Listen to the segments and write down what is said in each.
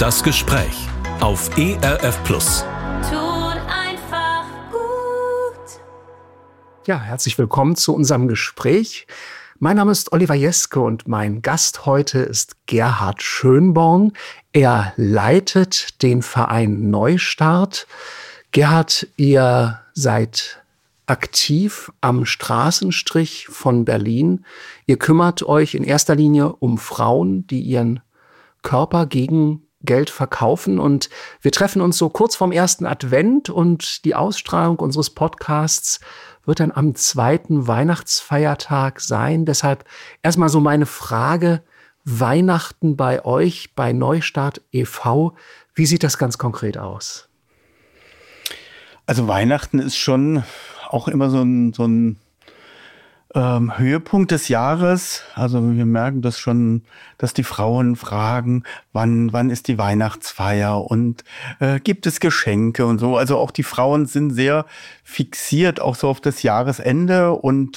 Das Gespräch auf ERF Plus. Tut einfach gut. Ja, herzlich willkommen zu unserem Gespräch. Mein Name ist Oliver Jeske und mein Gast heute ist Gerhard Schönborn. Er leitet den Verein Neustart. Gerhard, ihr seid aktiv am Straßenstrich von Berlin. Ihr kümmert euch in erster Linie um Frauen, die ihren Körper gegen Geld verkaufen. Und wir treffen uns so kurz vorm ersten Advent und die Ausstrahlung unseres Podcasts wird dann am zweiten Weihnachtsfeiertag sein. Deshalb erstmal so meine Frage: Weihnachten bei euch, bei Neustart e.V., wie sieht das ganz konkret aus? Also Weihnachten ist schon auch immer so ein Höhepunkt des Jahres. Also wir merken das schon, dass die Frauen fragen, wann ist die Weihnachtsfeier und gibt es Geschenke und so. Also auch die Frauen sind sehr fixiert auch so auf das Jahresende und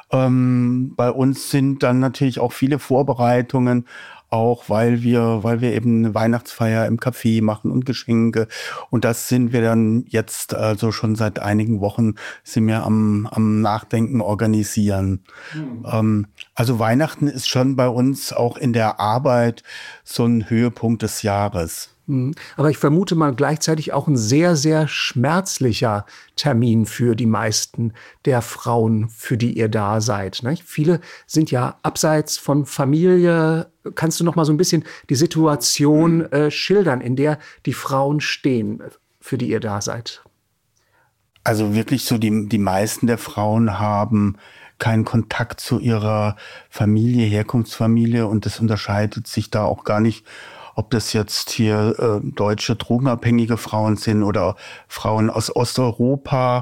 bei uns sind dann natürlich auch viele Vorbereitungen, auch weil wir eben eine Weihnachtsfeier im Café machen und Geschenke. Und das sind wir dann jetzt also schon seit einigen Wochen sind wir am Nachdenken organisieren. Also Weihnachten ist schon bei uns auch in der Arbeit so ein Höhepunkt des Jahres. Aber ich vermute mal gleichzeitig auch ein sehr, sehr schmerzlicher Termin für die meisten der Frauen, für die ihr da seid, ne? Viele sind ja abseits von Familie. Kannst du noch mal so ein bisschen die Situation schildern, in der die Frauen stehen, für die ihr da seid? Also wirklich so die meisten der Frauen haben keinen Kontakt zu ihrer Familie, Herkunftsfamilie, und das unterscheidet sich da auch gar nicht, ob das jetzt hier deutsche drogenabhängige Frauen sind oder Frauen aus Osteuropa.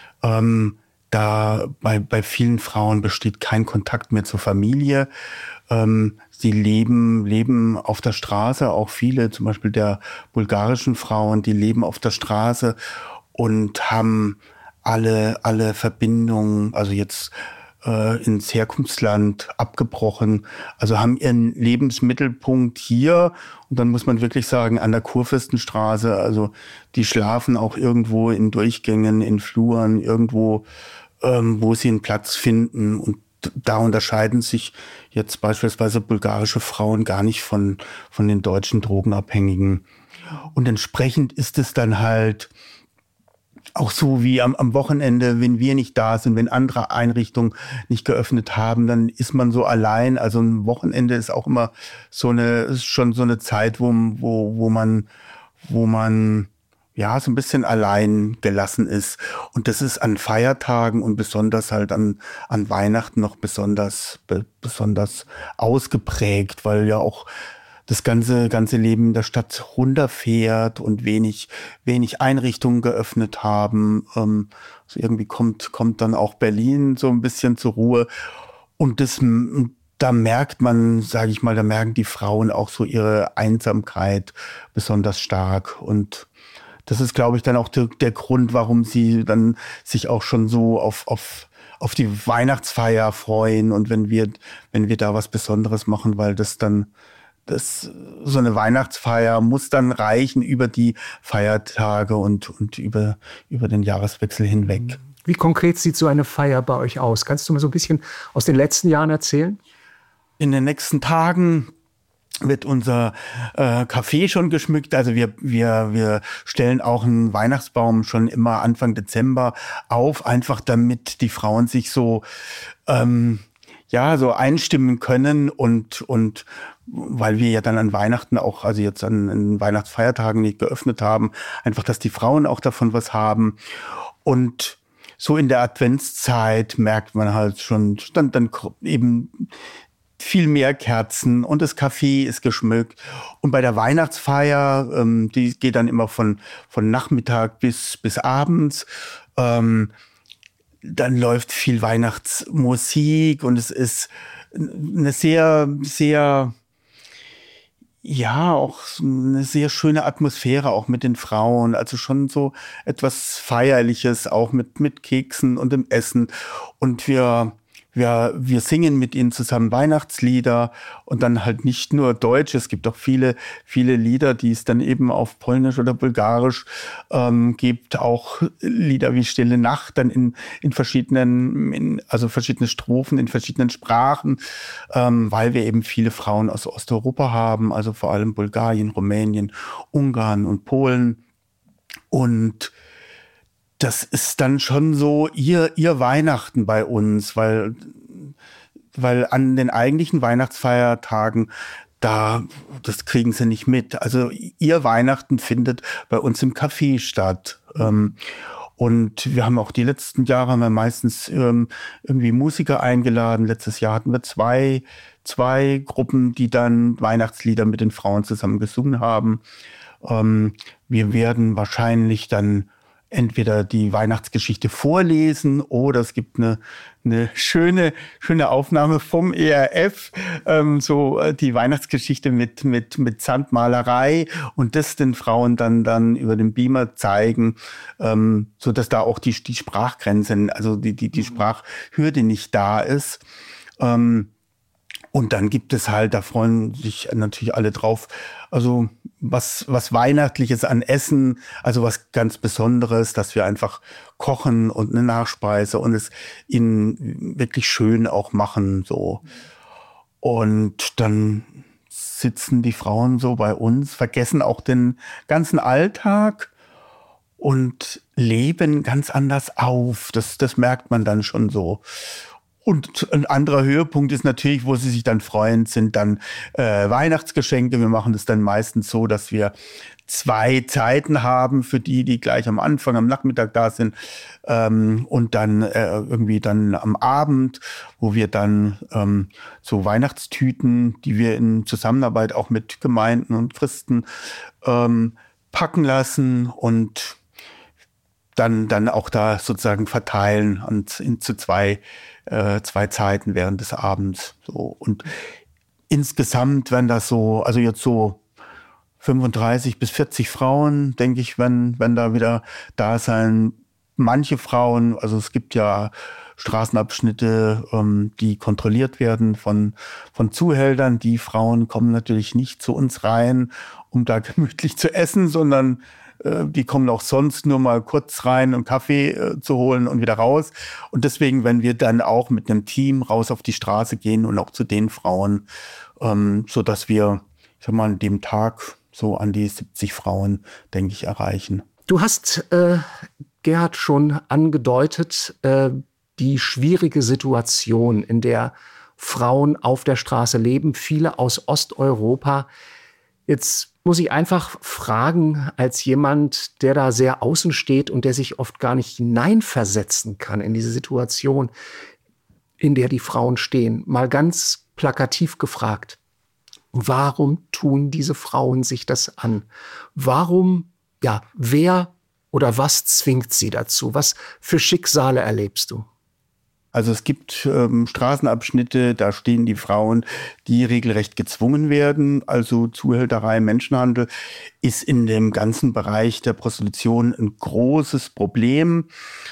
Da bei vielen Frauen besteht kein Kontakt mehr zur Familie. Sie leben auf der Straße, auch viele, zum Beispiel der bulgarischen Frauen, die leben auf der Straße und haben alle Verbindungen, also jetzt ins Herkunftsland abgebrochen, also haben ihren Lebensmittelpunkt hier, und dann muss man wirklich sagen, an der Kurfürstenstraße, also die schlafen auch irgendwo in Durchgängen, in Fluren, irgendwo, wo sie einen Platz finden, und da unterscheiden sich jetzt beispielsweise bulgarische Frauen gar nicht von den deutschen Drogenabhängigen. Und entsprechend ist es dann halt auch so wie am Wochenende, wenn wir nicht da sind, wenn andere Einrichtungen nicht geöffnet haben, dann ist man so allein. Also ein Wochenende ist auch immer schon so eine Zeit, wo man ja so ein bisschen allein gelassen ist. Und das ist an Feiertagen und besonders halt an Weihnachten noch besonders ausgeprägt, weil ja auch das ganze Leben in der Stadt runterfährt und wenig Einrichtungen geöffnet haben. Also irgendwie kommt dann auch Berlin so ein bisschen zur Ruhe. Und da merkt man, sage ich mal, da merken die Frauen auch so ihre Einsamkeit besonders stark. Und das ist, glaube ich, dann auch der Grund, warum sie dann sich auch schon so auf die Weihnachtsfeier freuen. Und wenn wir da was Besonderes machen, weil so eine Weihnachtsfeier muss dann reichen über die Feiertage und über den Jahreswechsel hinweg. Wie konkret sieht so eine Feier bei euch aus? Kannst du mir so ein bisschen aus den letzten Jahren erzählen? In den nächsten Tagen wird unser Café schon geschmückt. Also wir stellen auch einen Weihnachtsbaum schon immer Anfang Dezember auf, einfach damit die Frauen sich so einstimmen können und weil wir ja dann an Weihnachten auch, also jetzt an Weihnachtsfeiertagen nicht geöffnet haben, einfach, dass die Frauen auch davon was haben. Und so in der Adventszeit merkt man halt schon, dann eben viel mehr Kerzen und das Café ist geschmückt. Und bei der Weihnachtsfeier, die geht dann immer von Nachmittag bis abends, dann läuft viel Weihnachtsmusik und es ist eine sehr, sehr, ja, auch eine sehr schöne Atmosphäre auch mit den Frauen. Also schon so etwas Feierliches, auch mit Keksen und dem Essen. Und wir wir singen mit ihnen zusammen Weihnachtslieder und dann halt nicht nur Deutsch. Es gibt auch viele Lieder, die es dann eben auf Polnisch oder Bulgarisch gibt. Auch Lieder wie Stille Nacht dann in verschiedene Strophen in verschiedenen Sprachen, weil wir eben viele Frauen aus Osteuropa haben, also vor allem Bulgarien, Rumänien, Ungarn und Polen. Und das ist dann schon so ihr Weihnachten bei uns, weil an den eigentlichen Weihnachtsfeiertagen, das kriegen sie nicht mit. Also ihr Weihnachten findet bei uns im Café statt. Und wir haben auch die letzten Jahre meistens irgendwie Musiker eingeladen. Letztes Jahr hatten wir zwei Gruppen, die dann Weihnachtslieder mit den Frauen zusammen gesungen haben. Wir werden wahrscheinlich dann entweder die Weihnachtsgeschichte vorlesen oder es gibt eine schöne Aufnahme vom ERF, die Weihnachtsgeschichte mit Sandmalerei und das den Frauen dann über den Beamer zeigen, so dass da auch die Sprachgrenzen, also die Sprachhürde nicht da ist. Und dann gibt es halt, da freuen sich natürlich alle drauf, also was Weihnachtliches an Essen, also was ganz Besonderes, dass wir einfach kochen und eine Nachspeise und es ihnen wirklich schön auch machen, so. Und dann sitzen die Frauen so bei uns, vergessen auch den ganzen Alltag und leben ganz anders auf. Das merkt man dann schon so. Und ein anderer Höhepunkt ist natürlich, wo sie sich dann freuen, sind dann Weihnachtsgeschenke. Wir machen das dann meistens so, dass wir 2 Zeiten haben für die gleich am Anfang, am Nachmittag da sind. Und dann irgendwie dann am Abend, wo wir dann so Weihnachtstüten, die wir in Zusammenarbeit auch mit Gemeinden und Christen packen lassen und dann auch da sozusagen verteilen und zu zwei Zeiten während des Abends. So. Und insgesamt werden das so, also jetzt so 35 bis 40 Frauen, denke ich, wenn da wieder da sein. Manche Frauen, also es gibt ja Straßenabschnitte, die kontrolliert werden von Zuhältern. Die Frauen kommen natürlich nicht zu uns rein, um da gemütlich zu essen, sondern die kommen auch sonst nur mal kurz rein, um Kaffee zu holen und wieder raus. Und deswegen, wenn wir dann auch mit einem Team raus auf die Straße gehen und auch zu den Frauen, so dass wir, ich sag mal, an dem Tag so an die 70 Frauen, denke ich, erreichen. Du hast, Gerhard, schon angedeutet, die schwierige Situation, in der Frauen auf der Straße leben, viele aus Osteuropa. Jetzt muss ich einfach fragen, als jemand, der da sehr außen steht und der sich oft gar nicht hineinversetzen kann in diese Situation, in der die Frauen stehen, mal ganz plakativ gefragt, warum tun diese Frauen sich das an? Warum, wer oder was zwingt sie dazu? Was für Schicksale erlebst du? Also es gibt Straßenabschnitte, da stehen die Frauen, die regelrecht gezwungen werden. Also Zuhälterei, Menschenhandel ist in dem ganzen Bereich der Prostitution ein großes Problem.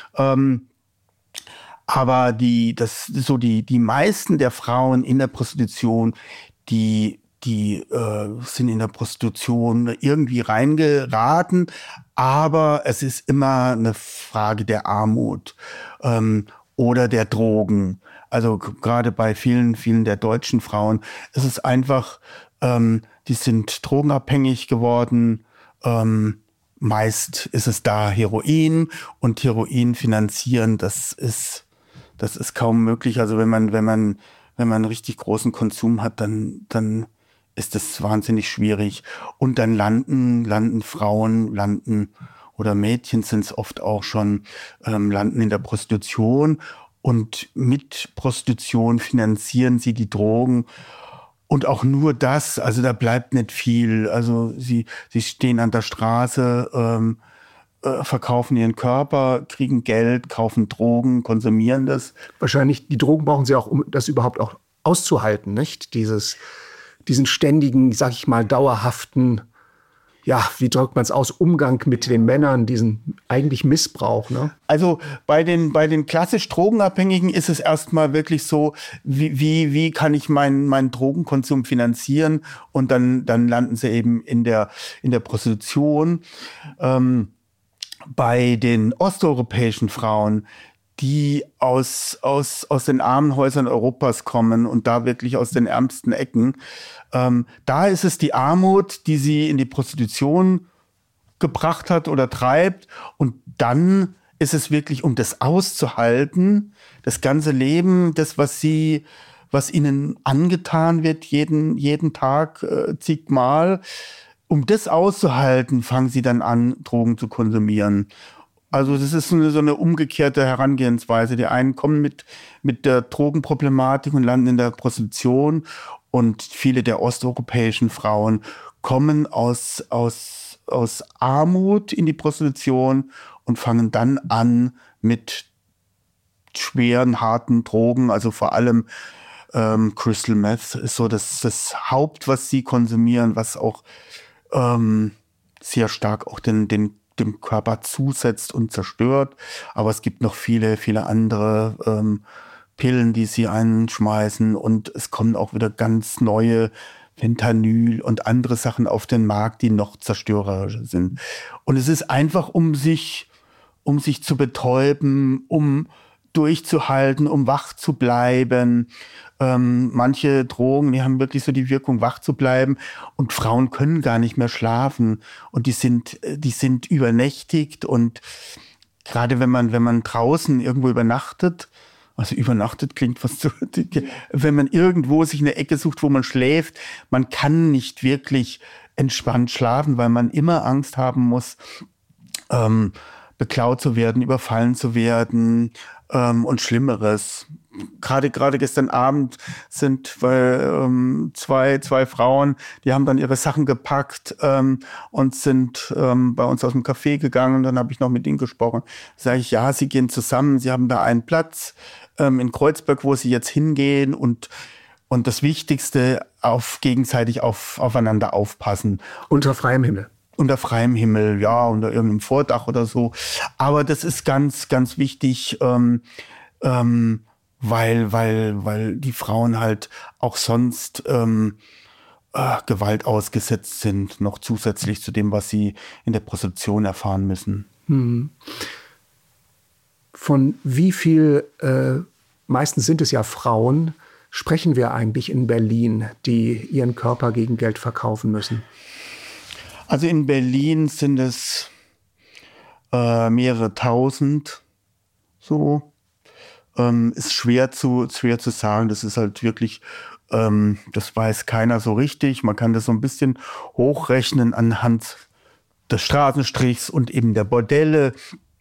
Aber die meisten der Frauen in der Prostitution, die sind in der Prostitution irgendwie reingeraten. Aber es ist immer eine Frage der Armut. Oder der Drogen. Also gerade bei vielen der deutschen Frauen ist es einfach, die sind drogenabhängig geworden. Meist ist es da Heroin und Heroin finanzieren, das ist kaum möglich. Also wenn man einen richtig großen Konsum hat, dann ist das wahnsinnig schwierig. Und dann landen Frauen, oder Mädchen sind es oft auch schon, landen in der Prostitution und mit Prostitution finanzieren sie die Drogen und auch nur das, also da bleibt nicht viel. Also sie stehen an der Straße, verkaufen ihren Körper, kriegen Geld, kaufen Drogen, konsumieren das. Wahrscheinlich, die Drogen brauchen sie auch, um das überhaupt auch auszuhalten, nicht? Diesen ständigen, sag ich mal, dauerhaften ja, wie drückt man es aus, Umgang mit den Männern, diesen eigentlich Missbrauch, ne? Also bei den klassisch Drogenabhängigen ist es erstmal wirklich so, wie kann ich meinen Drogenkonsum finanzieren? Und dann landen sie eben in der Prostitution. Bei den osteuropäischen Frauen, die aus den armen Häusern Europas kommen und da wirklich aus den ärmsten Ecken, da ist es die Armut, die sie in die Prostitution gebracht hat oder treibt. Und dann ist es wirklich, um das auszuhalten, das ganze Leben, das, was ihnen angetan wird, jeden Tag zigmal, um das auszuhalten, fangen sie dann an, Drogen zu konsumieren. Also das ist so eine umgekehrte Herangehensweise. Die einen kommen mit der Drogenproblematik und landen in der Prostitution. Und viele der osteuropäischen Frauen kommen aus Armut in die Prostitution und fangen dann an mit schweren, harten Drogen. Also vor allem Crystal Meth ist so das Haupt, was sie konsumieren, was auch sehr stark auch dem Körper zusetzt und zerstört. Aber es gibt noch viele, viele andere Pillen, die sie einschmeißen. Und es kommen auch wieder ganz neue Fentanyl und andere Sachen auf den Markt, die noch zerstörerischer sind. Und es ist einfach, um sich zu betäuben, um durchzuhalten, um wach zu bleiben. Manche Drogen, die haben wirklich so die Wirkung, wach zu bleiben. Und Frauen können gar nicht mehr schlafen. Und die sind übernächtigt. Und gerade wenn man draußen irgendwo übernachtet, also übernachtet klingt fast so, wenn man irgendwo sich eine Ecke sucht, wo man schläft, man kann nicht wirklich entspannt schlafen, weil man immer Angst haben muss, beklaut zu werden, überfallen zu werden und Schlimmeres. Gerade gestern Abend sind zwei Frauen, die haben dann ihre Sachen gepackt und sind bei uns aus dem Café gegangen. Und dann habe ich noch mit ihnen gesprochen. Sage ich, ja, sie gehen zusammen, sie haben da einen Platz in Kreuzberg, wo sie jetzt hingehen und das Wichtigste, gegenseitig aufeinander aufpassen. Unter freiem Himmel. Unter freiem Himmel, ja, unter irgendeinem Vordach oder so. Aber das ist ganz, ganz wichtig, weil die Frauen halt auch sonst Gewalt ausgesetzt sind, noch zusätzlich zu dem, was sie in der Prostitution erfahren müssen. Von wie viel, meistens sind es ja Frauen, sprechen wir eigentlich in Berlin, die ihren Körper gegen Geld verkaufen müssen? Also in Berlin sind es mehrere tausend, so. Ist schwer zu sagen. Das ist halt wirklich, das weiß keiner so richtig. Man kann das so ein bisschen hochrechnen anhand des Straßenstrichs und eben der Bordelle.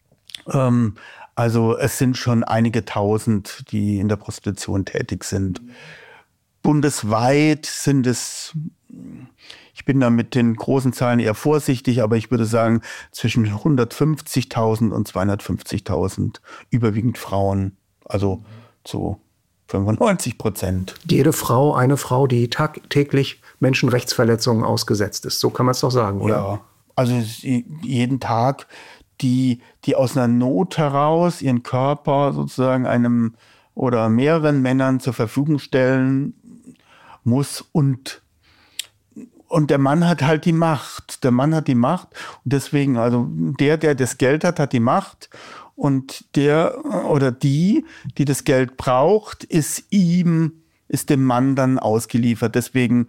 Also es sind schon einige tausend, die in der Prostitution tätig sind. Bundesweit sind es, ich bin da mit den großen Zahlen eher vorsichtig, aber ich würde sagen zwischen 150.000 und 250.000, überwiegend Frauen. Also zu 95%. Jede Frau, eine Frau, die tagtäglich Menschenrechtsverletzungen ausgesetzt ist. So kann man es doch sagen, oder? Ja, also jeden Tag, die aus einer Not heraus ihren Körper sozusagen einem oder mehreren Männern zur Verfügung stellen muss. Und der Mann hat halt die Macht. Der Mann hat die Macht. Und deswegen, also der das Geld hat die Macht. Und der oder die das Geld braucht, ist dem Mann dann ausgeliefert. Deswegen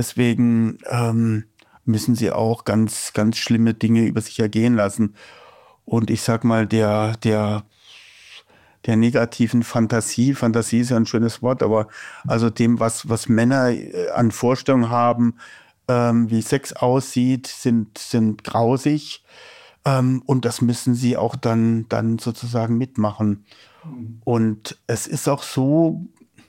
müssen sie auch ganz, ganz schlimme Dinge über sich ergehen lassen. Und ich sag mal, der negativen Fantasie ist ja ein schönes Wort, aber also dem, was Männer an Vorstellungen haben, wie Sex aussieht, sind grausig. Und das müssen sie auch dann sozusagen mitmachen. Und es ist auch so,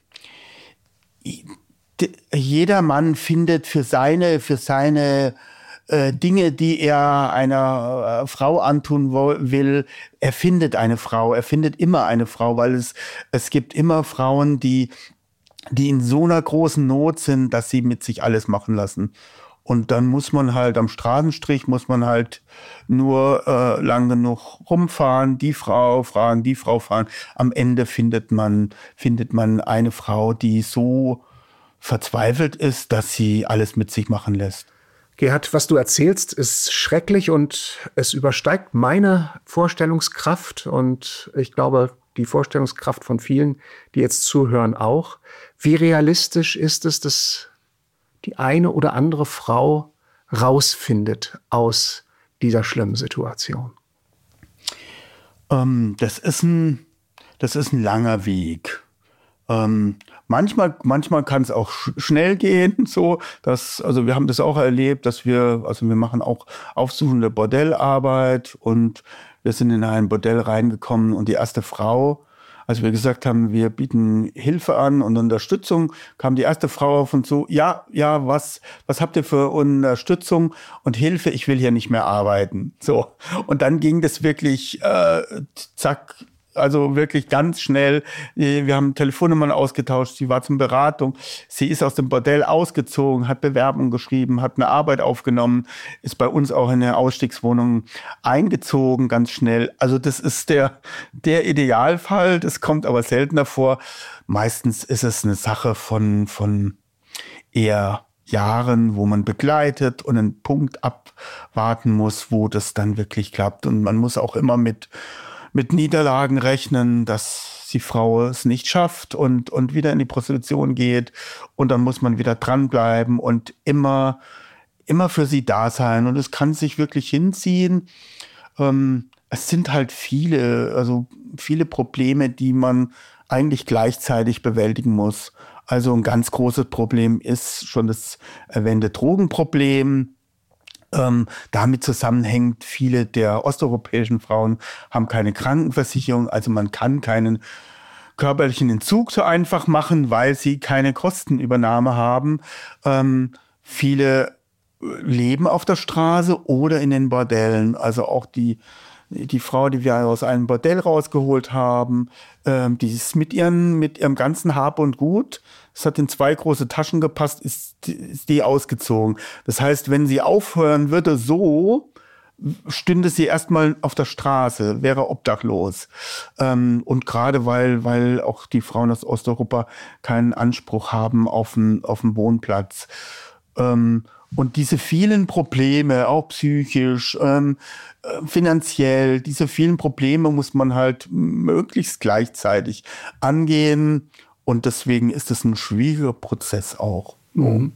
jeder Mann findet für seine Dinge, die er einer Frau antun will, er findet eine Frau, er findet immer eine Frau, weil es gibt immer Frauen, die in so einer großen Not sind, dass sie mit sich alles machen lassen. Und dann muss man halt am Straßenstrich, muss man halt nur lang genug rumfahren, die Frau fragen, die Frau fragen. Am Ende findet man eine Frau, die so verzweifelt ist, dass sie alles mit sich machen lässt. Gerhard, was du erzählst, ist schrecklich und es übersteigt meine Vorstellungskraft und ich glaube, die Vorstellungskraft von vielen, die jetzt zuhören, auch. Wie realistisch ist es, dass die eine oder andere Frau rausfindet aus dieser schlimmen Situation? Das ist ein langer Weg. Manchmal kann es auch schnell gehen, also wir haben das auch erlebt, wir machen auch aufsuchende Bordellarbeit und wir sind in ein Bordell reingekommen und die erste Frau, als wir gesagt haben, wir bieten Hilfe an und Unterstützung, kam die erste Frau auf uns so, ja, was habt ihr für Unterstützung und Hilfe? Ich will hier nicht mehr arbeiten. So. Und dann ging das wirklich, zack, also wirklich ganz schnell. Wir haben Telefonnummern ausgetauscht. Sie war zum Beratung. Sie ist aus dem Bordell ausgezogen, hat Bewerbung geschrieben, hat eine Arbeit aufgenommen, ist bei uns auch in eine Ausstiegswohnung eingezogen, ganz schnell. Also das ist der Idealfall. Das kommt aber seltener vor. Meistens ist es eine Sache von eher Jahren, wo man begleitet und einen Punkt abwarten muss, wo das dann wirklich klappt. Und man muss auch immer mit Niederlagen rechnen, dass die Frau es nicht schafft und wieder in die Prostitution geht. Und dann muss man wieder dranbleiben und immer für sie da sein. Und es kann sich wirklich hinziehen. Es sind halt viele Probleme, die man eigentlich gleichzeitig bewältigen muss. Also ein ganz großes Problem ist schon das erwähnte Drogenproblem. Damit zusammenhängt, viele der osteuropäischen Frauen haben keine Krankenversicherung, also man kann keinen körperlichen Entzug so einfach machen, weil sie keine Kostenübernahme haben. Viele leben auf der Straße oder in den Bordellen, also auch die Frau, die wir aus einem Bordell rausgeholt haben, die ist mit ihrem ganzen Hab und Gut, es hat in 2 große Taschen gepasst, ist die ausgezogen. Das heißt, wenn sie aufhören würde, so stünde sie erstmal auf der Straße, wäre obdachlos. Und gerade weil auch die Frauen aus Osteuropa keinen Anspruch haben auf einen Wohnplatz. Und diese vielen Probleme, auch psychisch, finanziell, diese vielen Probleme muss man halt möglichst gleichzeitig angehen. Und deswegen ist es ein schwieriger Prozess auch. Mhm.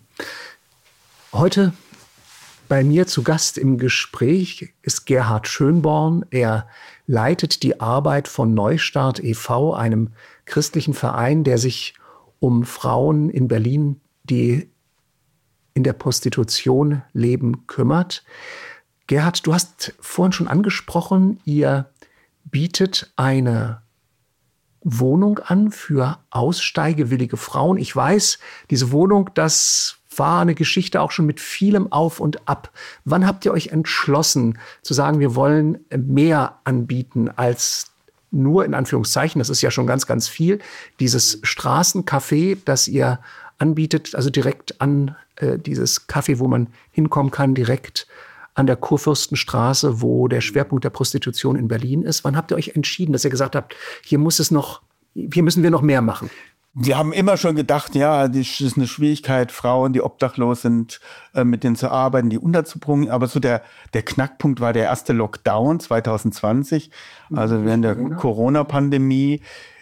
Heute bei mir zu Gast im Gespräch ist Gerhard Schönborn. Er leitet die Arbeit von Neustart e.V., einem christlichen Verein, der sich um Frauen in Berlin, die in der Prostitution leben, kümmert. Gerhard, du hast vorhin schon angesprochen, ihr bietet eine Wohnung an für aussteigewillige Frauen. Ich weiß, diese Wohnung, das war eine Geschichte auch schon mit vielem Auf und Ab. Wann habt ihr euch entschlossen zu sagen, wir wollen mehr anbieten als nur, in Anführungszeichen, das ist ja schon ganz, ganz viel, dieses Straßencafé, das ihr anbietet, also direkt an dieses Café, wo man hinkommen kann, direkt an der Kurfürstenstraße, wo der Schwerpunkt der Prostitution in Berlin ist. Wann habt ihr euch entschieden, dass ihr gesagt habt, hier müssen wir noch mehr machen? Wir haben immer schon gedacht, ja, das ist eine Schwierigkeit, Frauen, die obdachlos sind, mit denen zu arbeiten, die unterzubringen. Aber so der Knackpunkt war der erste Lockdown 2020, also während der Corona-Pandemie,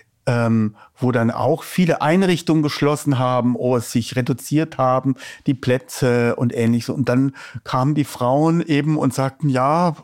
wo dann auch viele Einrichtungen geschlossen haben oder sich reduziert haben, die Plätze und Ähnliches. Und dann kamen die Frauen eben und sagten, ja,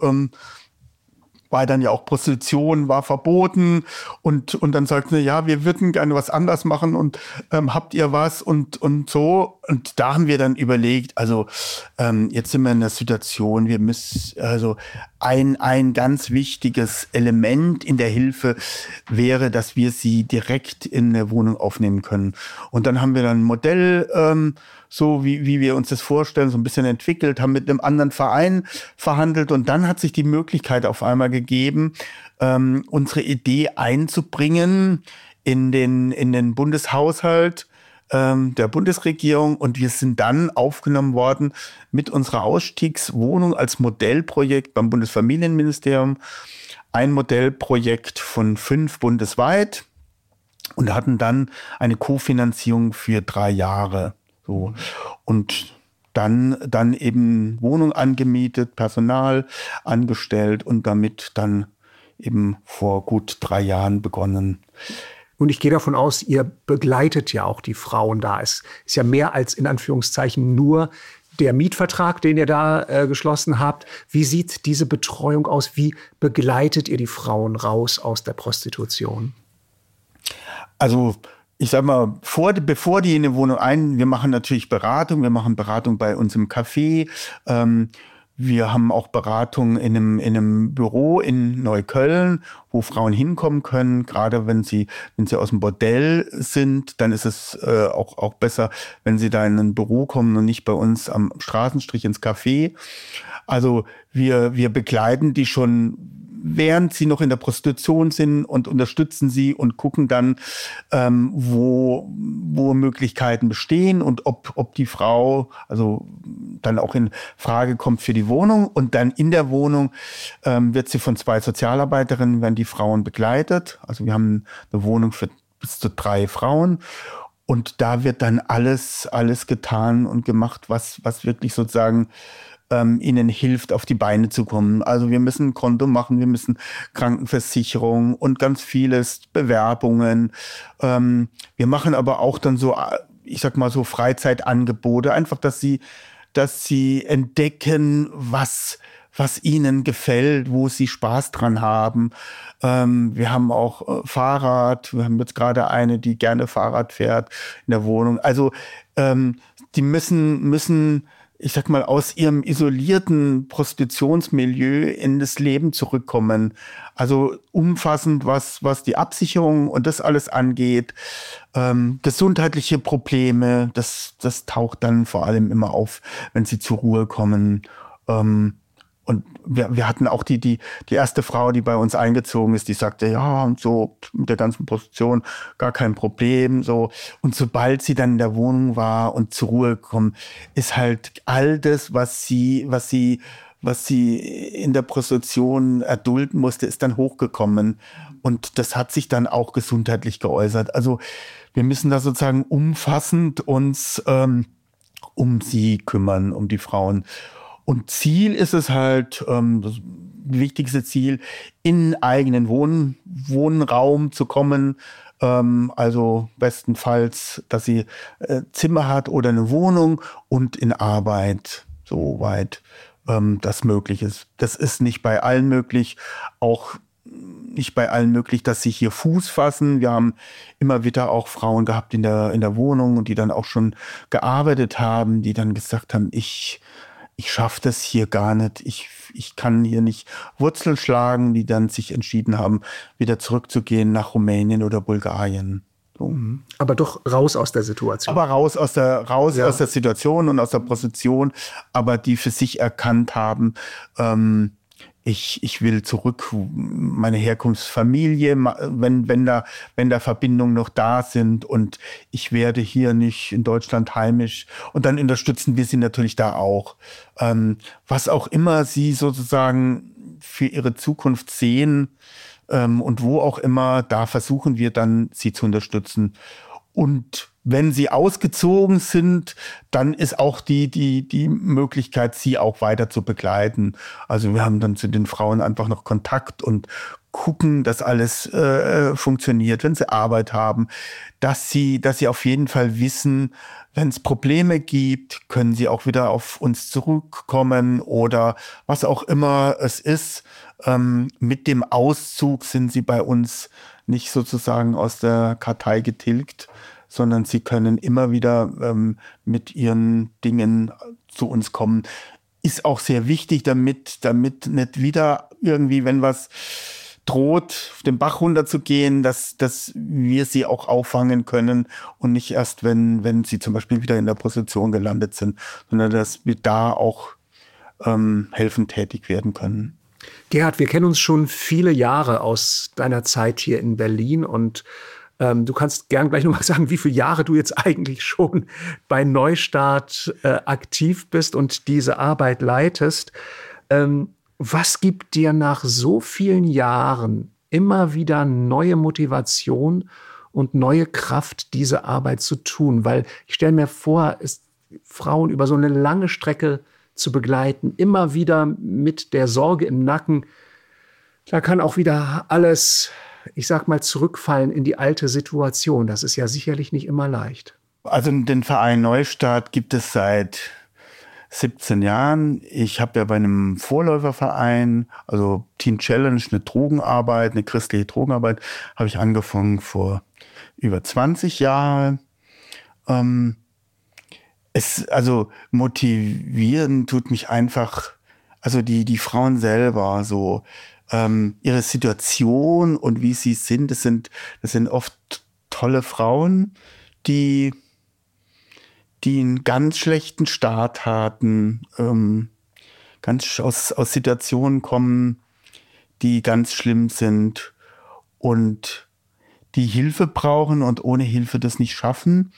weil dann ja auch Prostitution war verboten und dann sagten sie, ja, wir würden gerne was anders machen und habt ihr was und so. Und da haben wir dann überlegt, also jetzt sind wir in der Situation, wir müssen, also ein ganz wichtiges Element in der Hilfe wäre, dass wir sie direkt in eine Wohnung aufnehmen können. Und dann haben wir dann ein Modell, so wie wir uns das vorstellen, so ein bisschen entwickelt, haben mit einem anderen Verein verhandelt und dann hat sich die Möglichkeit auf einmal gegeben, unsere Idee einzubringen in den Bundeshaushalt der Bundesregierung und wir sind dann aufgenommen worden mit unserer Ausstiegswohnung als Modellprojekt beim Bundesfamilienministerium. Ein Modellprojekt von 5 bundesweit und hatten dann eine Kofinanzierung für 3 Jahre. So. Und dann eben Wohnung angemietet, Personal angestellt und damit dann eben vor gut 3 Jahren begonnen. Und ich gehe davon aus, ihr begleitet ja auch die Frauen da. Es ist ja mehr als in Anführungszeichen nur der Mietvertrag, den ihr da geschlossen habt. Wie sieht diese Betreuung aus? Wie begleitet ihr die Frauen raus aus der Prostitution? Also ich sag mal, bevor die in eine Wohnung wir machen natürlich Beratung. Wir machen Beratung bei uns im Café. Wir haben auch Beratung in einem Büro in Neukölln, wo Frauen hinkommen können. Gerade wenn sie aus dem Bordell sind, dann ist es auch besser, wenn sie da in ein Büro kommen und nicht bei uns am Straßenstrich ins Café. Also wir begleiten die schon, während sie noch in der Prostitution sind und unterstützen sie und gucken dann, wo Möglichkeiten bestehen und ob die Frau also dann auch in Frage kommt für die Wohnung. Und dann in der Wohnung wird sie von 2 Sozialarbeiterinnen, werden die Frauen begleitet. Also wir haben eine Wohnung für bis zu 3 Frauen. Und da wird dann alles getan und gemacht, was wirklich sozusagen ihnen hilft, auf die Beine zu kommen. Also wir müssen ein Konto machen, wir müssen Krankenversicherung und ganz vieles, Bewerbungen. Wir machen aber auch dann so, ich sag mal so Freizeitangebote, einfach, dass sie entdecken, was ihnen gefällt, wo sie Spaß dran haben. Wir haben auch Fahrrad, wir haben jetzt gerade eine, die gerne Fahrrad fährt in der Wohnung. Also die müssen ich sag mal, aus ihrem isolierten Prostitutionsmilieu in das Leben zurückkommen. Also umfassend, was die Absicherung und das alles angeht. Gesundheitliche Probleme, das taucht dann vor allem immer auf, wenn sie zur Ruhe kommen. Und wir hatten auch die erste Frau, die bei uns eingezogen ist, die sagte, ja, und so mit der ganzen Prostitution gar kein Problem, so. Und sobald sie dann in der Wohnung war und zur Ruhe gekommen, ist halt all das, was sie in der Prostitution erdulden musste, ist dann hochgekommen. Und das hat sich dann auch gesundheitlich geäußert. Also wir müssen da sozusagen umfassend uns um sie kümmern, um die Frauen. Und Ziel ist es halt, das wichtigste Ziel, in eigenen Wohnraum zu kommen. Also bestenfalls, dass sie Zimmer hat oder eine Wohnung und in Arbeit, soweit das möglich ist. Das ist nicht bei allen möglich, auch nicht bei allen möglich, dass sie hier Fuß fassen. Wir haben immer wieder auch Frauen gehabt in der Wohnung und die dann auch schon gearbeitet haben, die dann gesagt haben, ich schaffe das hier gar nicht, ich kann hier nicht Wurzeln schlagen, die dann sich entschieden haben, wieder zurückzugehen nach Rumänien oder Bulgarien. So. Aber doch raus aus der Situation. Aber raus aus der Situation und aus der Position, aber die für sich erkannt haben, ich will zurück, meine Herkunftsfamilie, wenn da Verbindungen noch da sind und ich werde hier nicht in Deutschland heimisch. Und dann unterstützen wir sie natürlich da auch. Was auch immer sie sozusagen für ihre Zukunft sehen und wo auch immer, da versuchen wir dann, sie zu unterstützen. Und wenn sie ausgezogen sind, dann ist auch die Möglichkeit, sie auch weiter zu begleiten. Also wir haben dann zu den Frauen einfach noch Kontakt und gucken, dass alles funktioniert, wenn sie Arbeit haben, dass sie auf jeden Fall wissen, wenn es Probleme gibt, können sie auch wieder auf uns zurückkommen oder was auch immer es ist. Mit dem Auszug sind sie bei uns nicht sozusagen aus der Kartei getilgt, sondern sie können immer wieder mit ihren Dingen zu uns kommen. Ist auch sehr wichtig, damit nicht wieder irgendwie, wenn was droht, auf den Bach runterzugehen, dass wir sie auch auffangen können und nicht erst, wenn sie zum Beispiel wieder in der Prostitution gelandet sind, sondern dass wir da auch helfend tätig werden können. Gerhard, wir kennen uns schon viele Jahre aus deiner Zeit hier in Berlin und Du kannst gern gleich nochmal sagen, wie viele Jahre du jetzt eigentlich schon bei Neustart aktiv bist und diese Arbeit leitest. Was gibt dir nach so vielen Jahren immer wieder neue Motivation und neue Kraft, diese Arbeit zu tun? Weil ich stelle mir vor, Frauen über so eine lange Strecke zu begleiten, immer wieder mit der Sorge im Nacken, da kann auch wieder alles, ich sag mal, zurückfallen in die alte Situation. Das ist ja sicherlich nicht immer leicht. Also den Verein Neustart gibt es seit 17 Jahren. Ich habe ja bei einem Vorläuferverein, also Teen Challenge, eine christliche Drogenarbeit, habe ich angefangen vor über 20 Jahren. Also motivieren tut mich einfach, also die Frauen selber, so ihre Situation und wie sie sind. Das sind oft tolle Frauen, die einen ganz schlechten Start hatten, ganz aus Situationen kommen, die ganz schlimm sind und die Hilfe brauchen und ohne Hilfe das nicht schaffen.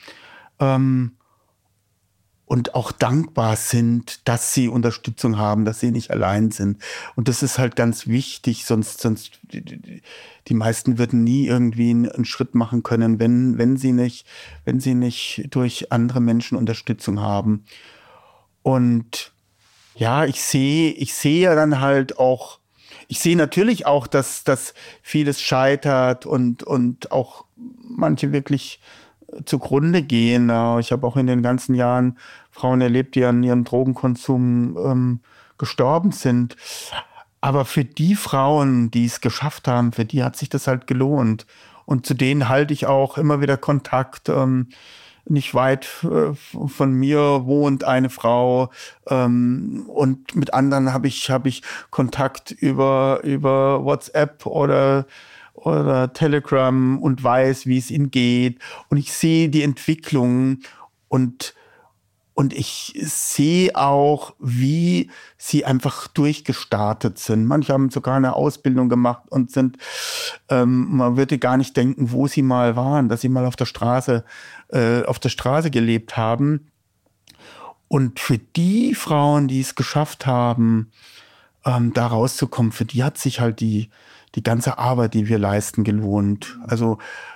Und auch dankbar sind, dass sie Unterstützung haben, dass sie nicht allein sind. Und das ist halt ganz wichtig, sonst die meisten würden nie irgendwie einen Schritt machen können, wenn sie nicht durch andere Menschen Unterstützung haben. Und ja, ich sehe ja dann halt auch, ich sehe natürlich auch, dass vieles scheitert und auch manche wirklich zugrunde gehen. Ich habe auch in den ganzen Jahren Frauen erlebt, die an ihrem Drogenkonsum gestorben sind. Aber für die Frauen, die es geschafft haben, für die hat sich das halt gelohnt. Und zu denen halte ich auch immer wieder Kontakt. Nicht weit von mir wohnt eine Frau und mit anderen habe ich Kontakt über WhatsApp oder Telegram und weiß, wie es ihnen geht. Und ich sehe die Entwicklung und ich sehe auch, wie sie einfach durchgestartet sind. Manche haben sogar eine Ausbildung gemacht und sind, man würde gar nicht denken, wo sie mal waren, dass sie mal auf der Straße gelebt haben. Und für die Frauen, die es geschafft haben, da rauszukommen, für die hat sich halt die ganze Arbeit, die wir leisten, gelohnt. Also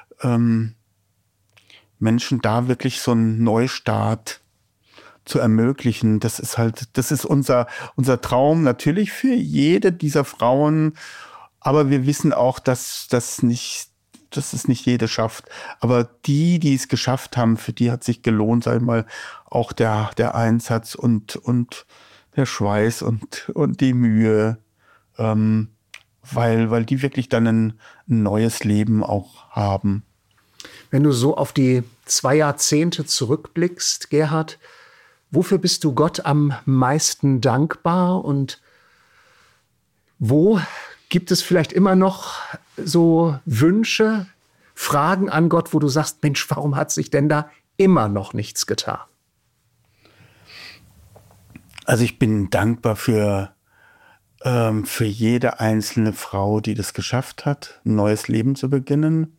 Menschen da wirklich so einen Neustart zu ermöglichen, das ist unser Traum natürlich für jede dieser Frauen, aber wir wissen auch, dass es nicht jede schafft. Aber die es geschafft haben, für die hat sich gelohnt, sag ich mal, auch der Einsatz und der Schweiß und die Mühe, weil die wirklich dann ein neues Leben auch haben. Wenn du so auf die 2 Jahrzehnte zurückblickst, Gerhard, wofür bist du Gott am meisten dankbar und wo gibt es vielleicht immer noch so Wünsche, Fragen an Gott, wo du sagst, Mensch, warum hat sich denn da immer noch nichts getan? Also ich bin dankbar für jede einzelne Frau, die das geschafft hat, ein neues Leben zu beginnen.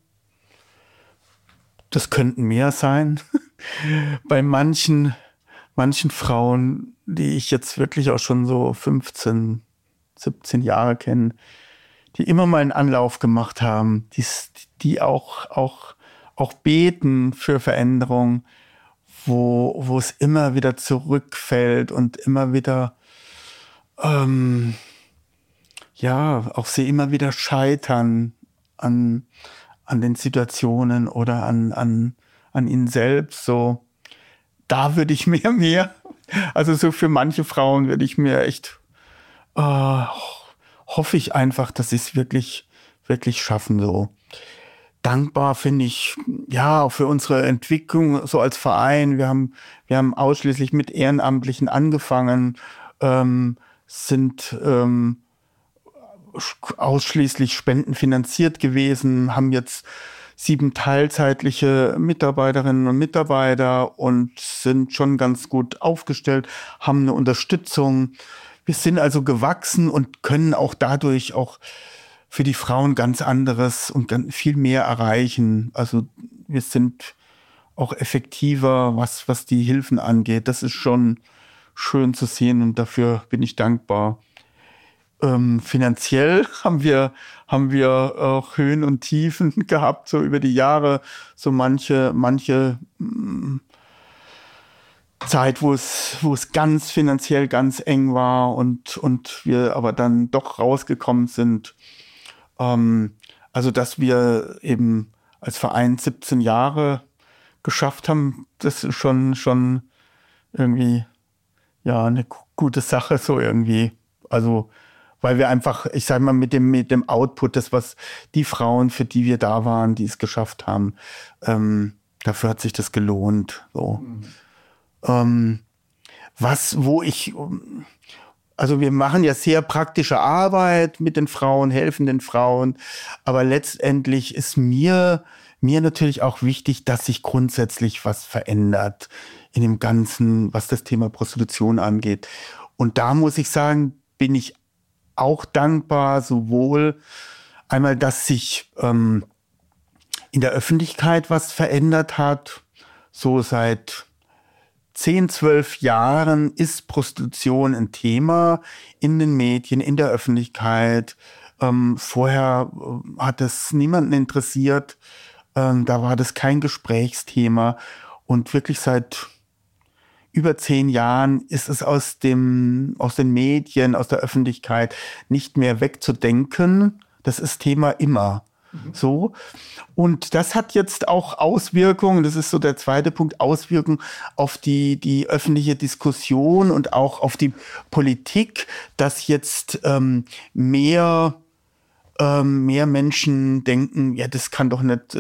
Das könnten mehr sein. Bei manchen Frauen, die ich jetzt wirklich auch schon so 15, 17 Jahre kenne, die immer mal einen Anlauf gemacht haben, die auch beten für Veränderung, wo es immer wieder zurückfällt und immer wieder auch sie immer wieder scheitern an den Situationen oder an ihnen selbst. So, da würde ich mir mehr, also so für manche Frauen würde ich mir echt, hoffe ich einfach, dass sie es wirklich, wirklich schaffen. So dankbar finde ich, ja, auch für unsere Entwicklung so als Verein. Wir haben ausschließlich mit Ehrenamtlichen angefangen, sind ausschließlich spendenfinanziert gewesen, haben jetzt 7 teilzeitliche Mitarbeiterinnen und Mitarbeiter und sind schon ganz gut aufgestellt, haben eine Unterstützung. Wir sind also gewachsen und können auch dadurch auch für die Frauen ganz anderes und viel mehr erreichen. Also wir sind auch effektiver, was die Hilfen angeht. Das ist schon schön zu sehen und dafür bin ich dankbar. Finanziell haben wir auch Höhen und Tiefen gehabt, so über die Jahre, so manche Zeit, wo es ganz finanziell ganz eng war und wir aber dann doch rausgekommen sind. Also, dass wir eben als Verein 17 Jahre geschafft haben, das ist schon irgendwie, ja, eine gute Sache, so irgendwie. Also, weil wir einfach, ich sag mal, mit dem Output, das, was die Frauen, für die wir da waren, die es geschafft haben, dafür hat sich das gelohnt, so. Also wir machen ja sehr praktische Arbeit mit den Frauen, helfen den Frauen, aber letztendlich ist mir natürlich auch wichtig, dass sich grundsätzlich was verändert in dem Ganzen, was das Thema Prostitution angeht. Und da muss ich sagen, bin ich auch dankbar, sowohl einmal, dass sich in der Öffentlichkeit was verändert hat, so seit 10, 12 Jahren ist Prostitution ein Thema in den Medien, in der Öffentlichkeit. Vorher hat es niemanden interessiert. Da war das kein Gesprächsthema. Und wirklich seit über 10 Jahren ist es aus den Medien, aus der Öffentlichkeit nicht mehr wegzudenken. Das ist Thema immer. So. Und das hat jetzt auch Auswirkungen, das ist so der zweite Punkt, Auswirkungen auf die öffentliche Diskussion und auch auf die Politik, dass jetzt mehr Menschen denken, ja, das kann doch nicht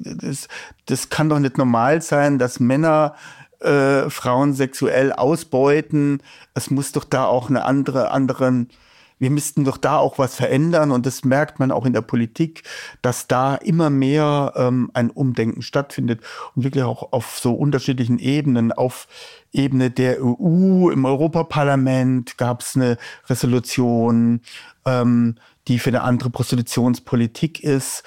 normal sein, dass Männer Frauen sexuell ausbeuten. Es muss doch da auch wir müssten doch da auch was verändern, und das merkt man auch in der Politik, dass da immer mehr ein Umdenken stattfindet und wirklich auch auf so unterschiedlichen Ebenen. Auf Ebene der EU, im Europaparlament gab es eine Resolution, die für eine andere Prostitutionspolitik ist.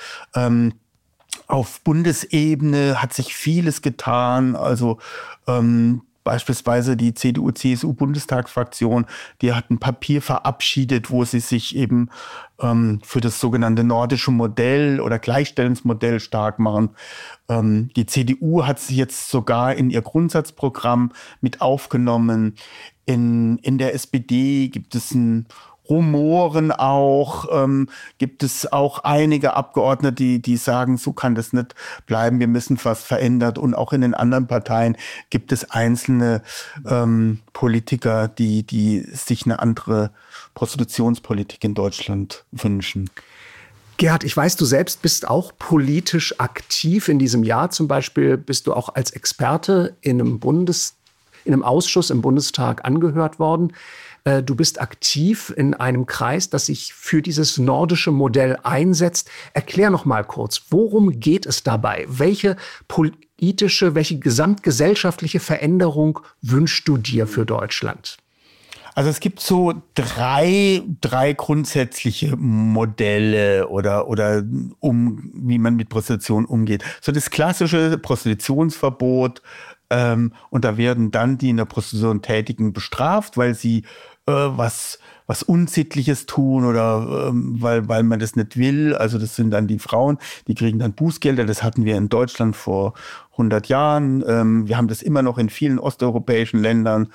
Auf Bundesebene hat sich vieles getan, also beispielsweise die CDU-CSU-Bundestagsfraktion, die hat ein Papier verabschiedet, wo sie sich eben für das sogenannte nordische Modell oder Gleichstellungsmodell stark machen. Die CDU hat sich jetzt sogar in ihr Grundsatzprogramm mit aufgenommen. In der SPD gibt es Rumoren auch, gibt es auch einige Abgeordnete, die sagen, so kann das nicht bleiben, wir müssen was verändern. Und auch in den anderen Parteien gibt es einzelne Politiker, die sich eine andere Prostitutionspolitik in Deutschland wünschen. Gerhard, ich weiß, du selbst bist auch politisch aktiv. In diesem Jahr zum Beispiel bist du auch als Experte in einem Ausschuss im Bundestag angehört worden. Du bist aktiv in einem Kreis, das sich für dieses nordische Modell einsetzt. Erklär noch mal kurz, worum geht es dabei? Welche politische, welche gesamtgesellschaftliche Veränderung wünschst du dir für Deutschland? Also es gibt so drei grundsätzliche Modelle oder wie man mit Prostitution umgeht. So das klassische Prostitutionsverbot, und da werden dann die in der Prostitution Tätigen bestraft, weil sie was Unsittliches tun oder weil man das nicht will. Also das sind dann die Frauen, die kriegen dann Bußgelder. Das hatten wir in Deutschland vor 100 Jahren. Wir haben das immer noch in vielen osteuropäischen Ländern.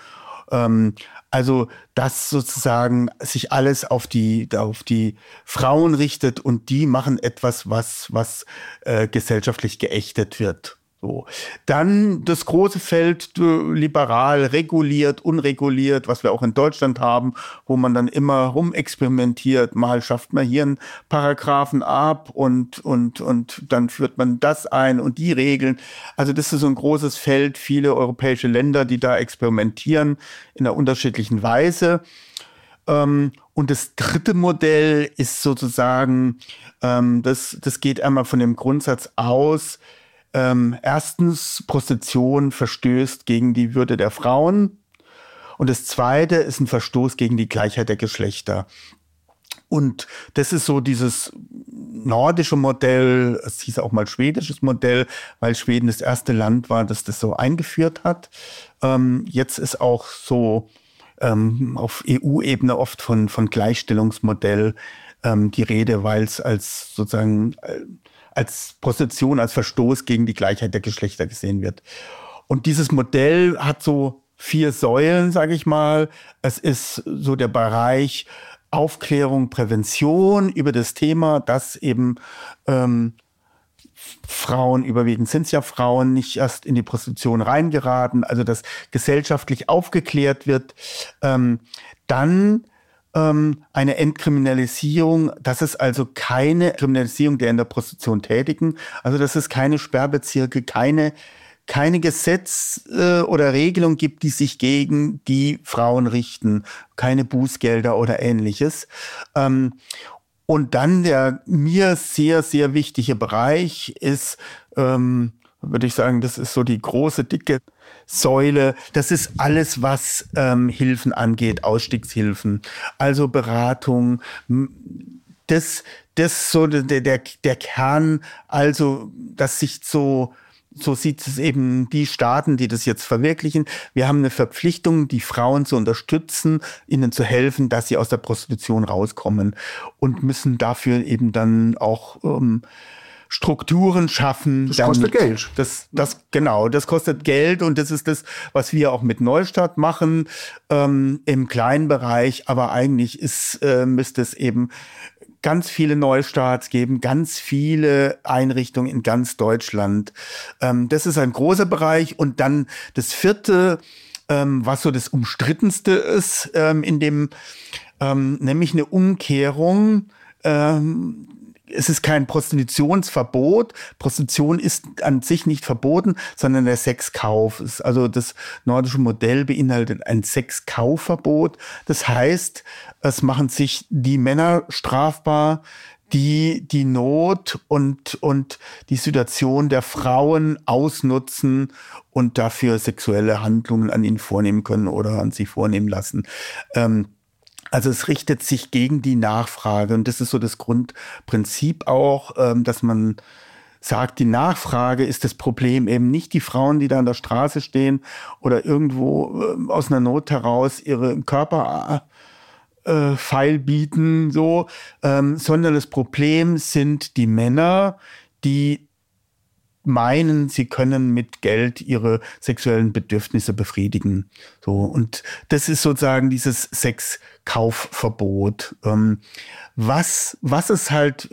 Also dass sozusagen sich alles auf die Frauen richtet und die machen etwas, was gesellschaftlich geächtet wird. So. Dann das große Feld liberal, reguliert, unreguliert, was wir auch in Deutschland haben, wo man dann immer rumexperimentiert. Mal schafft man hier einen Paragraphen ab und dann führt man das ein und die Regeln. Also das ist so ein großes Feld, viele europäische Länder, die da experimentieren in einer unterschiedlichen Weise. Und das dritte Modell ist sozusagen, das geht einmal von dem Grundsatz aus, erstens, Prostitution verstößt gegen die Würde der Frauen. Und das zweite ist ein Verstoß gegen die Gleichheit der Geschlechter. Und das ist so dieses nordische Modell, es hieß auch mal schwedisches Modell, weil Schweden das erste Land war, das das so eingeführt hat. Jetzt ist auch so auf EU-Ebene oft von Gleichstellungsmodell die Rede, weil es als sozusagen als Prostitution, als Verstoß gegen die Gleichheit der Geschlechter gesehen wird. Und dieses Modell hat so 4 Säulen, sage ich mal. Es ist so der Bereich Aufklärung, Prävention über das Thema, dass eben Frauen, überwiegend sind es ja Frauen, nicht erst in die Prostitution reingeraten, also dass gesellschaftlich aufgeklärt wird. Dann eine Entkriminalisierung, dass es also keine Kriminalisierung der in der Prostitution Tätigen, also dass es keine Sperrbezirke, keine Gesetz oder Regelung gibt, die sich gegen die Frauen richten, keine Bußgelder oder Ähnliches. Und dann der mir sehr, sehr wichtige Bereich ist, würde ich sagen, das ist so die große, dicke Säule. Das ist alles, was Hilfen angeht, Ausstiegshilfen, also Beratung. Das so der Kern, also dass sich so sieht es eben die Staaten, die das jetzt verwirklichen. Wir haben eine Verpflichtung, die Frauen zu unterstützen, ihnen zu helfen, dass sie aus der Prostitution rauskommen und müssen dafür eben dann auch Strukturen schaffen. Das kostet Geld. Das kostet Geld und das ist das, was wir auch mit Neustadt machen im kleinen Bereich. Aber eigentlich müsste es eben ganz viele Neustarts geben, ganz viele Einrichtungen in ganz Deutschland. Das ist ein großer Bereich. Und dann das 4., was so das Umstrittenste ist, in dem nämlich eine Umkehrung. Es ist kein Prostitutionsverbot. Prostitution ist an sich nicht verboten, sondern der Sexkauf. Also das nordische Modell beinhaltet ein Sexkaufverbot. Das heißt, es machen sich die Männer strafbar, die die Not und die Situation der Frauen ausnutzen und dafür sexuelle Handlungen an ihnen vornehmen können oder an sie vornehmen lassen. Also es richtet sich gegen die Nachfrage und das ist so das Grundprinzip auch, dass man sagt, die Nachfrage ist das Problem, eben nicht die Frauen, die da an der Straße stehen oder irgendwo aus einer Not heraus ihre Körper feil bieten, sondern das Problem sind die Männer, die meinen, sie können mit Geld ihre sexuellen Bedürfnisse befriedigen. Und das ist sozusagen dieses Sexkaufverbot. Was es halt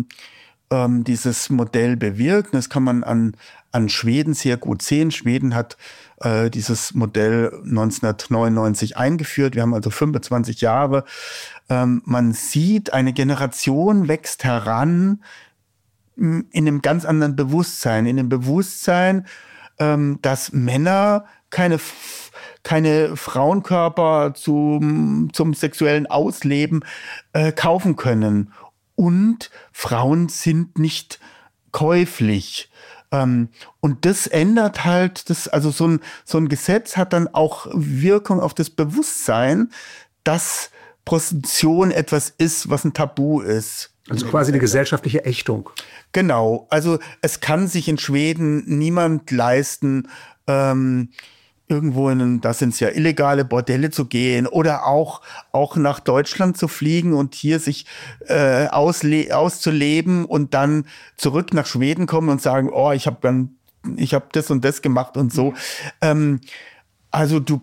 dieses Modell bewirkt, das kann man an Schweden sehr gut sehen. Schweden hat dieses Modell 1999 eingeführt. Wir haben also 25 Jahre. Man sieht, eine Generation wächst heran, in einem ganz anderen Bewusstsein, in dem Bewusstsein, dass Männer keine Frauenkörper zum sexuellen Ausleben kaufen können. Und Frauen sind nicht käuflich. Und das ändert halt, also so ein Gesetz hat dann auch Wirkung auf das Bewusstsein, dass Prostitution etwas ist, was ein Tabu ist. Also quasi eine gesellschaftliche Ächtung. Genau. Also es kann sich in Schweden niemand leisten, irgendwo da sind es ja illegale Bordelle zu gehen oder auch nach Deutschland zu fliegen und hier sich auszuleben und dann zurück nach Schweden kommen und sagen, oh, ich habe das und das gemacht und so. Also du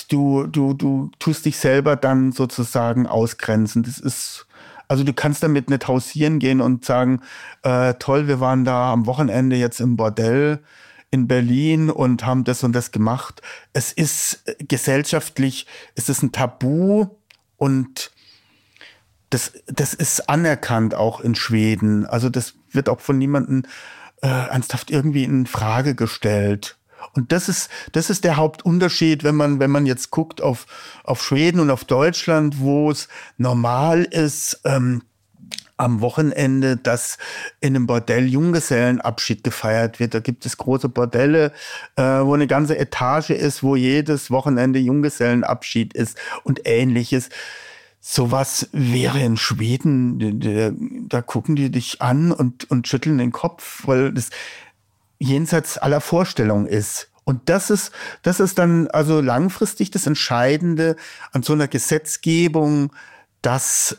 tust dich selber dann sozusagen ausgrenzen. Das ist, also du kannst damit nicht hausieren gehen und sagen, toll, wir waren da am Wochenende jetzt im Bordell in Berlin und haben das und das gemacht. Es ist gesellschaftlich, es ist ein Tabu und das ist anerkannt auch in Schweden. Also das wird auch von niemandem ernsthaft irgendwie in Frage gestellt. Und das ist der Hauptunterschied, wenn man jetzt guckt auf Schweden und auf Deutschland, wo es normal ist, am Wochenende, dass in einem Bordell Junggesellenabschied gefeiert wird. Da gibt es große Bordelle, wo eine ganze Etage ist, wo jedes Wochenende Junggesellenabschied ist und Ähnliches. sowas wäre in Schweden, da gucken die dich an und schütteln den Kopf, weil das jenseits aller Vorstellung ist. Und das ist dann also langfristig das Entscheidende an so einer Gesetzgebung, dass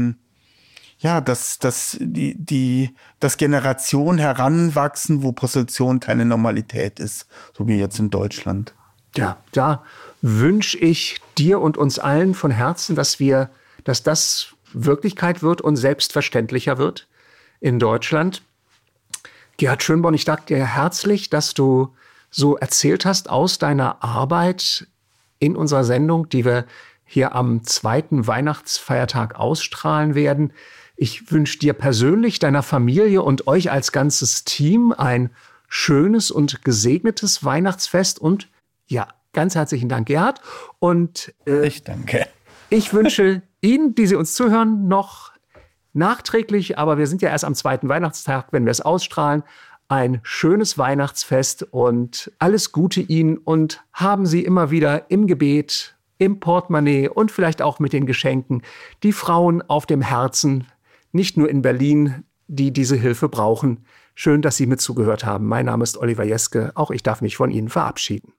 Generationen heranwachsen, wo Prostitution keine Normalität ist, so wie jetzt in Deutschland. Ja, da wünsche ich dir und uns allen von Herzen, dass das Wirklichkeit wird und selbstverständlicher wird in Deutschland. Gerhard Schönborn, ich danke dir herzlich, dass du so erzählt hast aus deiner Arbeit in unserer Sendung, die wir hier am 2. Weihnachtsfeiertag ausstrahlen werden. Ich wünsche dir persönlich, deiner Familie und euch als ganzes Team ein schönes und gesegnetes Weihnachtsfest und ja, ganz herzlichen Dank, Gerhard. Und ich danke. Ich wünsche Ihnen, die Sie uns zuhören, noch nachträglich, aber wir sind ja erst am 2. Weihnachtstag, wenn wir es ausstrahlen, ein schönes Weihnachtsfest und alles Gute Ihnen und haben Sie immer wieder im Gebet, im Portemonnaie und vielleicht auch mit den Geschenken die Frauen auf dem Herzen, nicht nur in Berlin, die diese Hilfe brauchen. Schön, dass Sie mit zugehört haben. Mein Name ist Oliver Jeske. Auch ich darf mich von Ihnen verabschieden.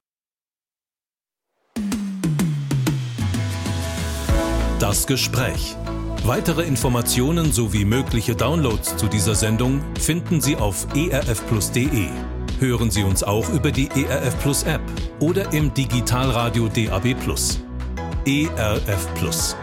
Das Gespräch. Weitere Informationen sowie mögliche Downloads zu dieser Sendung finden Sie auf erfplus.de. Hören Sie uns auch über die ERF Plus App oder im Digitalradio DAB+. ERF Plus.